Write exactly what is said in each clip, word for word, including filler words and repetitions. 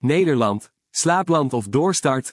Nederland, slaapland of doorstart?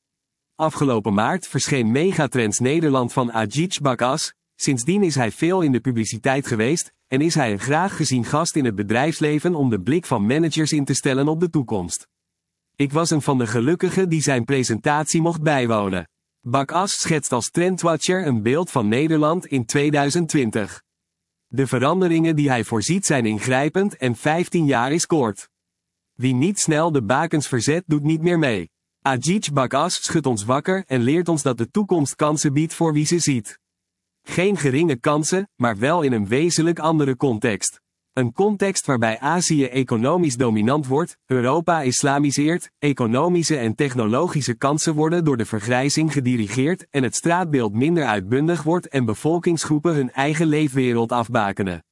Afgelopen maart verscheen Megatrends Nederland van Ajit Bakaas. Sindsdien is hij veel in de publiciteit geweest en is hij een graag gezien gast in het bedrijfsleven om de blik van managers in te stellen op de toekomst. Ik was een van de gelukkigen die zijn presentatie mocht bijwonen. Bakaas schetst als trendwatcher een beeld van Nederland in tweeduizend twintig. De veranderingen die hij voorziet zijn ingrijpend en vijftien jaar is kort. Wie niet snel de bakens verzet doet niet meer mee. Ajit Bakaas schudt ons wakker en leert ons dat de toekomst kansen biedt voor wie ze ziet. Geen geringe kansen, maar wel in een wezenlijk andere context. Een context waarbij Azië economisch dominant wordt, Europa islamiseert, economische en technologische kansen worden door de vergrijzing gedirigeerd en het straatbeeld minder uitbundig wordt en bevolkingsgroepen hun eigen leefwereld afbakenen.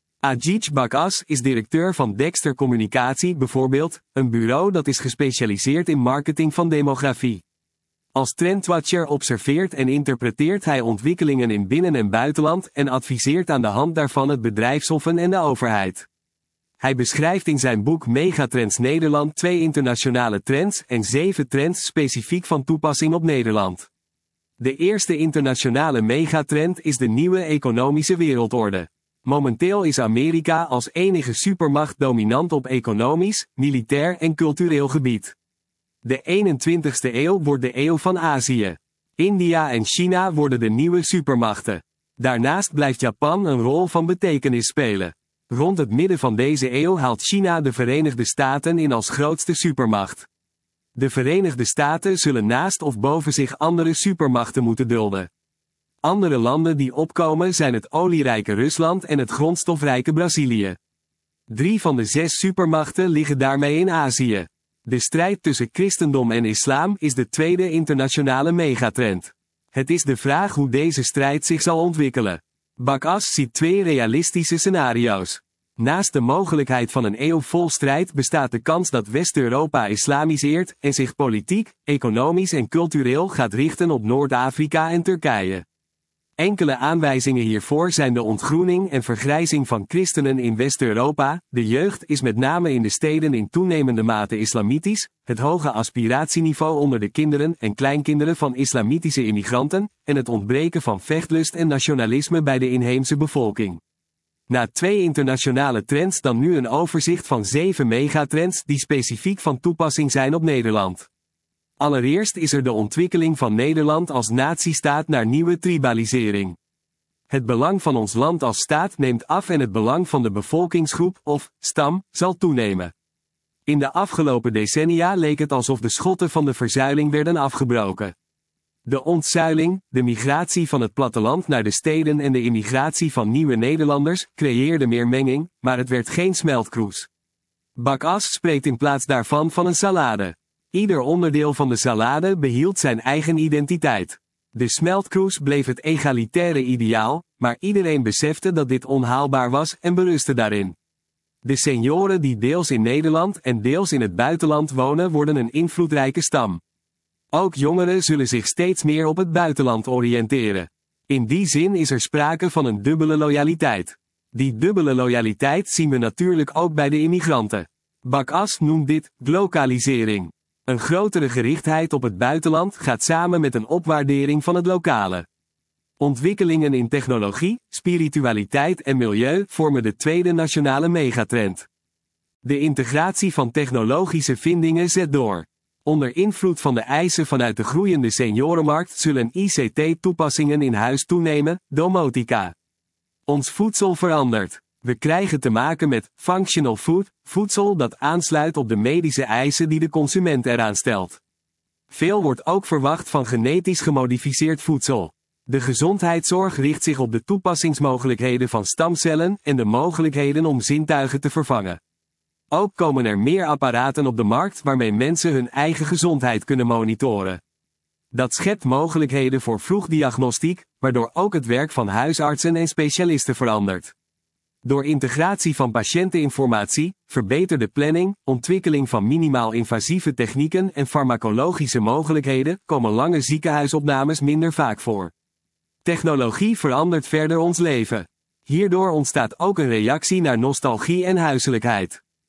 Ajit Bakaas is directeur van Dexter Communicatie bijvoorbeeld, een bureau dat is gespecialiseerd in marketing van demografie. Als trendwatcher observeert en interpreteert hij ontwikkelingen in binnen- en buitenland en adviseert aan de hand daarvan het bedrijfshoffen en de overheid. Hij beschrijft in zijn boek Megatrends Nederland twee internationale trends en zeven trends specifiek van toepassing op Nederland. De eerste internationale megatrend is de nieuwe economische wereldorde. Momenteel is Amerika als enige supermacht dominant op economisch, militair en cultureel gebied. De eenentwintigste eeuw wordt de eeuw van Azië. India en China worden de nieuwe supermachten. Daarnaast blijft Japan een rol van betekenis spelen. Rond het midden van deze eeuw haalt China de Verenigde Staten in als grootste supermacht. De Verenigde Staten zullen naast of boven zich andere supermachten moeten dulden. Andere landen die opkomen zijn het olierijke Rusland en het grondstofrijke Brazilië. Drie van de zes supermachten liggen daarmee in Azië. De strijd tussen christendom en islam is de tweede internationale megatrend. Het is de vraag hoe deze strijd zich zal ontwikkelen. Bakaas ziet twee realistische scenario's. Naast de mogelijkheid van een eeuw vol strijd bestaat de kans dat West-Europa islamiseert en zich politiek, economisch en cultureel gaat richten op Noord-Afrika en Turkije. Enkele aanwijzingen hiervoor zijn de ontgroening en vergrijzing van christenen in West-Europa, de jeugd is met name in de steden in toenemende mate islamitisch, het hoge aspiratieniveau onder de kinderen en kleinkinderen van islamitische immigranten, en het ontbreken van vechtlust en nationalisme bij de inheemse bevolking. Na twee internationale trends dan nu een overzicht van zeven megatrends die specifiek van toepassing zijn op Nederland. Allereerst is er de ontwikkeling van Nederland als natiestaat naar nieuwe tribalisering. Het belang van ons land als staat neemt af en het belang van de bevolkingsgroep, of stam, zal toenemen. In de afgelopen decennia leek het alsof de schotten van de verzuiling werden afgebroken. De ontzuiling, de migratie van het platteland naar de steden en de immigratie van nieuwe Nederlanders creëerde meer menging, maar het werd geen smeltkroes. Bakaas spreekt in plaats daarvan van een salade. Ieder onderdeel van de salade behield zijn eigen identiteit. De smeltkroes bleef het egalitaire ideaal, maar iedereen besefte dat dit onhaalbaar was en berustte daarin. De senioren die deels in Nederland en deels in het buitenland wonen worden een invloedrijke stam. Ook jongeren zullen zich steeds meer op het buitenland oriënteren. In die zin is er sprake van een dubbele loyaliteit. Die dubbele loyaliteit zien we natuurlijk ook bij de immigranten. Bakaas noemt dit glokalisering. Een grotere gerichtheid op het buitenland gaat samen met een opwaardering van het lokale. Ontwikkelingen in technologie, spiritualiteit en milieu vormen de tweede nationale megatrend. De integratie van technologische vindingen zet door. Onder invloed van de eisen vanuit de groeiende seniorenmarkt zullen I C T-toepassingen in huis toenemen, domotica. Ons voedsel verandert. We krijgen te maken met functional food, voedsel dat aansluit op de medische eisen die de consument eraan stelt. Veel wordt ook verwacht van genetisch gemodificeerd voedsel. De gezondheidszorg richt zich op de toepassingsmogelijkheden van stamcellen en de mogelijkheden om zintuigen te vervangen. Ook komen er meer apparaten op de markt waarmee mensen hun eigen gezondheid kunnen monitoren. Dat schept mogelijkheden voor vroegdiagnostiek, waardoor ook het werk van huisartsen en specialisten verandert. Door integratie van patiënteninformatie, verbeterde planning, ontwikkeling van minimaal invasieve technieken en farmacologische mogelijkheden komen lange ziekenhuisopnames minder vaak voor. Technologie verandert verder ons leven. Hierdoor ontstaat ook een reactie naar nostalgie en huiselijkheid.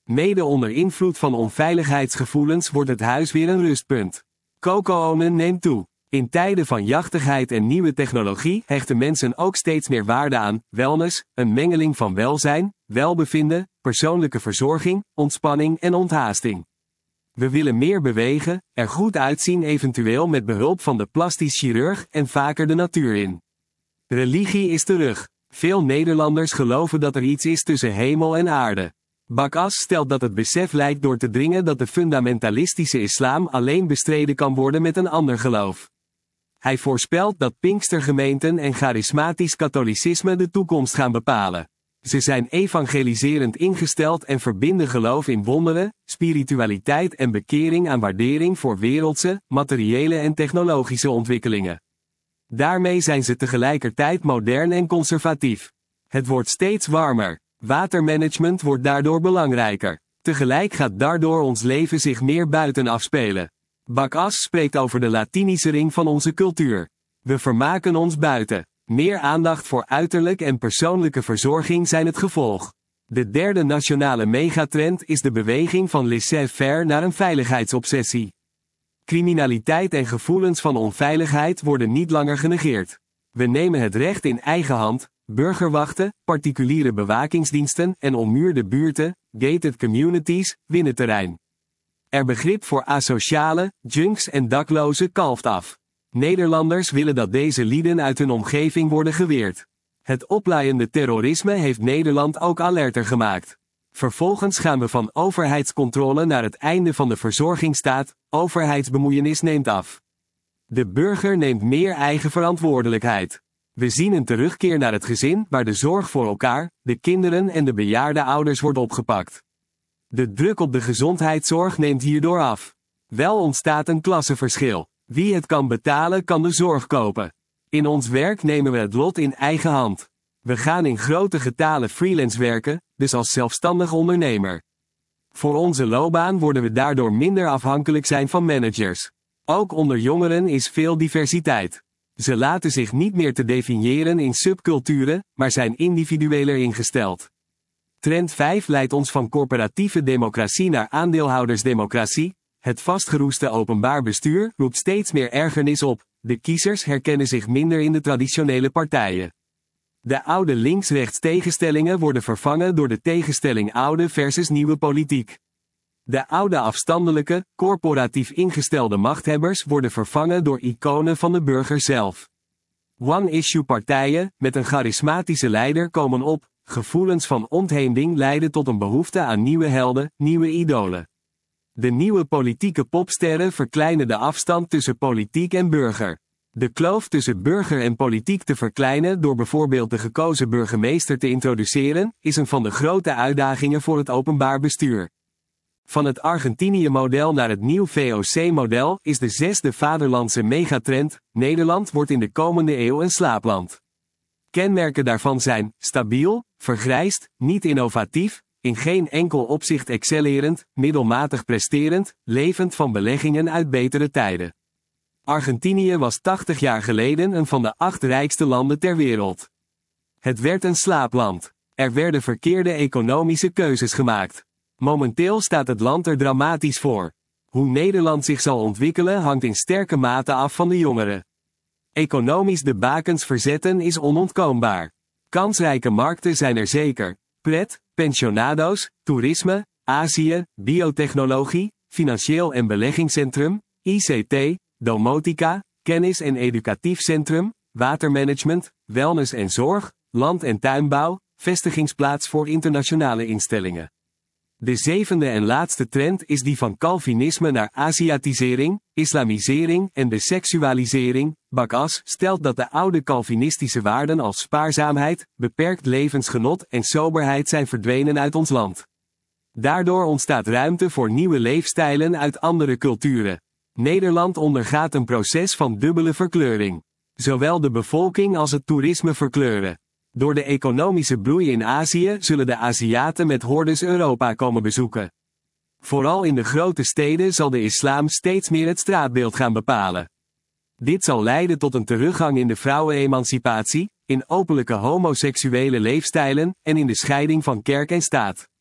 Mede onder invloed van onveiligheidsgevoelens wordt het huis weer een rustpunt. Coco-onen neemt toe. In tijden van jachtigheid en nieuwe technologie hechten mensen ook steeds meer waarde aan wellness, een mengeling van welzijn, welbevinden, persoonlijke verzorging, ontspanning en onthaasting. We willen meer bewegen, er goed uitzien, eventueel met behulp van de plastisch chirurg en vaker de natuur in. Religie is terug. Veel Nederlanders geloven dat er iets is tussen hemel en aarde. Bakas stelt dat het besef lijkt door te dringen dat de fundamentalistische islam alleen bestreden kan worden met een ander geloof. Hij voorspelt dat Pinkstergemeenten en charismatisch katholicisme de toekomst gaan bepalen. Ze zijn evangeliserend ingesteld en verbinden geloof in wonderen, spiritualiteit en bekering aan waardering voor wereldse, materiële en technologische ontwikkelingen. Daarmee zijn ze tegelijkertijd modern en conservatief. Het wordt steeds warmer. Watermanagement wordt daardoor belangrijker. Tegelijk gaat daardoor ons leven zich meer buiten afspelen. Bakas spreekt over de Latinisering van onze cultuur. We vermaken ons buiten. Meer aandacht voor uiterlijk en persoonlijke verzorging zijn het gevolg. De derde nationale megatrend is de beweging van laissez-faire naar een veiligheidsobsessie. Criminaliteit en gevoelens van onveiligheid worden niet langer genegeerd. We nemen het recht in eigen hand, burgerwachten, particuliere bewakingsdiensten en ommuurde buurten, gated communities, winnen terrein. Er begrip voor asociale, junks en daklozen kalft af. Nederlanders willen dat deze lieden uit hun omgeving worden geweerd. Het oplaaiende terrorisme heeft Nederland ook alerter gemaakt. Vervolgens gaan we van overheidscontrole naar het einde van de verzorgingsstaat, overheidsbemoeienis neemt af. De burger neemt meer eigen verantwoordelijkheid. We zien een terugkeer naar het gezin waar de zorg voor elkaar, de kinderen en de bejaarde ouders wordt opgepakt. De druk op de gezondheidszorg neemt hierdoor af. Wel ontstaat een klassenverschil. Wie het kan betalen kan de zorg kopen. In ons werk nemen we het lot in eigen hand. We gaan in grote getalen freelance werken, dus als zelfstandig ondernemer. Voor onze loopbaan worden we daardoor minder afhankelijk zijn van managers. Ook onder jongeren is veel diversiteit. Ze laten zich niet meer te definiëren in subculturen, maar zijn individueler ingesteld. Trend vijf leidt ons van corporatieve democratie naar aandeelhoudersdemocratie. Het vastgeroeste openbaar bestuur roept steeds meer ergernis op. De kiezers herkennen zich minder in de traditionele partijen. De oude links-rechts tegenstellingen worden vervangen door de tegenstelling oude versus nieuwe politiek. De oude afstandelijke, corporatief ingestelde machthebbers worden vervangen door iconen van de burger zelf. One-issue partijen, met een charismatische leider komen op. Gevoelens van ontheemding leiden tot een behoefte aan nieuwe helden, nieuwe idolen. De nieuwe politieke popsterren verkleinen de afstand tussen politiek en burger. De kloof tussen burger en politiek te verkleinen door bijvoorbeeld de gekozen burgemeester te introduceren, is een van de grote uitdagingen voor het openbaar bestuur. Van het Argentinië-model naar het nieuw V O C-model is de zesde vaderlandse megatrend: Nederland wordt in de komende eeuw een slaapland. Kenmerken daarvan zijn stabiel, vergrijsd, niet innovatief, in geen enkel opzicht excellerend, middelmatig presterend, levend van beleggingen uit betere tijden. Argentinië was tachtig jaar geleden een van de acht rijkste landen ter wereld. Het werd een slaapland. Er werden verkeerde economische keuzes gemaakt. Momenteel staat het land er dramatisch voor. Hoe Nederland zich zal ontwikkelen hangt in sterke mate af van de jongeren. Economisch de bakens verzetten is onontkoombaar. Kansrijke markten zijn er zeker. Pret, pensionado's, toerisme, Azië, biotechnologie, financieel en beleggingscentrum, I C T, domotica, kennis- en educatief centrum, watermanagement, wellness en zorg, land- en tuinbouw, vestigingsplaats voor internationale instellingen. De zevende en laatste trend is die van Calvinisme naar Aziatisering, islamisering en de seksualisering. Bakas stelt dat de oude Calvinistische waarden als spaarzaamheid, beperkt levensgenot en soberheid zijn verdwenen uit ons land. Daardoor ontstaat ruimte voor nieuwe leefstijlen uit andere culturen. Nederland ondergaat een proces van dubbele verkleuring. Zowel de bevolking als het toerisme verkleuren. Door de economische bloei in Azië zullen de Aziaten met hordes Europa komen bezoeken. Vooral in de grote steden zal de islam steeds meer het straatbeeld gaan bepalen. Dit zal leiden tot een teruggang in de vrouwenemancipatie, in openlijke homoseksuele leefstijlen en in de scheiding van kerk en staat.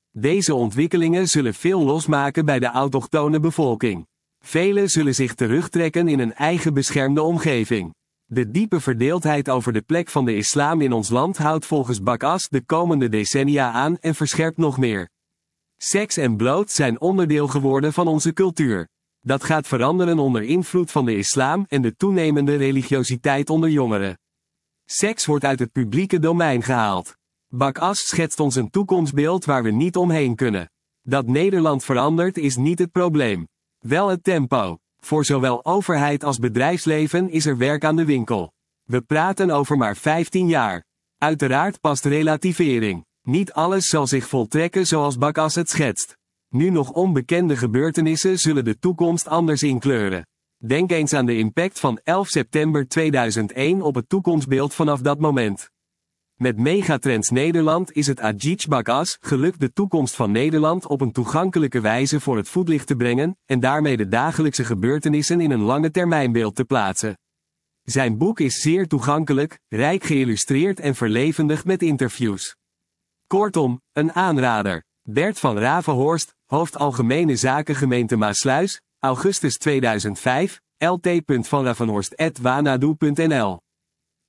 Deze ontwikkelingen zullen veel losmaken bij de autochtone bevolking. Velen zullen zich terugtrekken in een eigen beschermde omgeving. De diepe verdeeldheid over de plek van de islam in ons land houdt volgens Bakass de komende decennia aan en verscherpt nog meer. Seks en bloot zijn onderdeel geworden van onze cultuur. Dat gaat veranderen onder invloed van de islam en de toenemende religiositeit onder jongeren. Seks wordt uit het publieke domein gehaald. Bakass schetst ons een toekomstbeeld waar we niet omheen kunnen. Dat Nederland verandert is niet het probleem. Wel het tempo. Voor zowel overheid als bedrijfsleven is er werk aan de winkel. We praten over maar vijftien jaar. Uiteraard past relativering. Niet alles zal zich voltrekken zoals Bakass het schetst. Nu nog onbekende gebeurtenissen zullen de toekomst anders inkleuren. Denk eens aan de impact van elf september tweeduizend één op het toekomstbeeld vanaf dat moment. Met Megatrends Nederland is het Ajitj Bakass gelukt de toekomst van Nederland op een toegankelijke wijze voor het voetlicht te brengen en daarmee de dagelijkse gebeurtenissen in een lange termijnbeeld te plaatsen. Zijn boek is zeer toegankelijk, rijk geïllustreerd en verlevendigd met interviews. Kortom, een aanrader. Bert van Ravenhorst, hoofd Algemene Zaken gemeente Maassluis, augustus tweeduizend vijf, l t punt van ravenhorst apenstaartje wanadu punt n l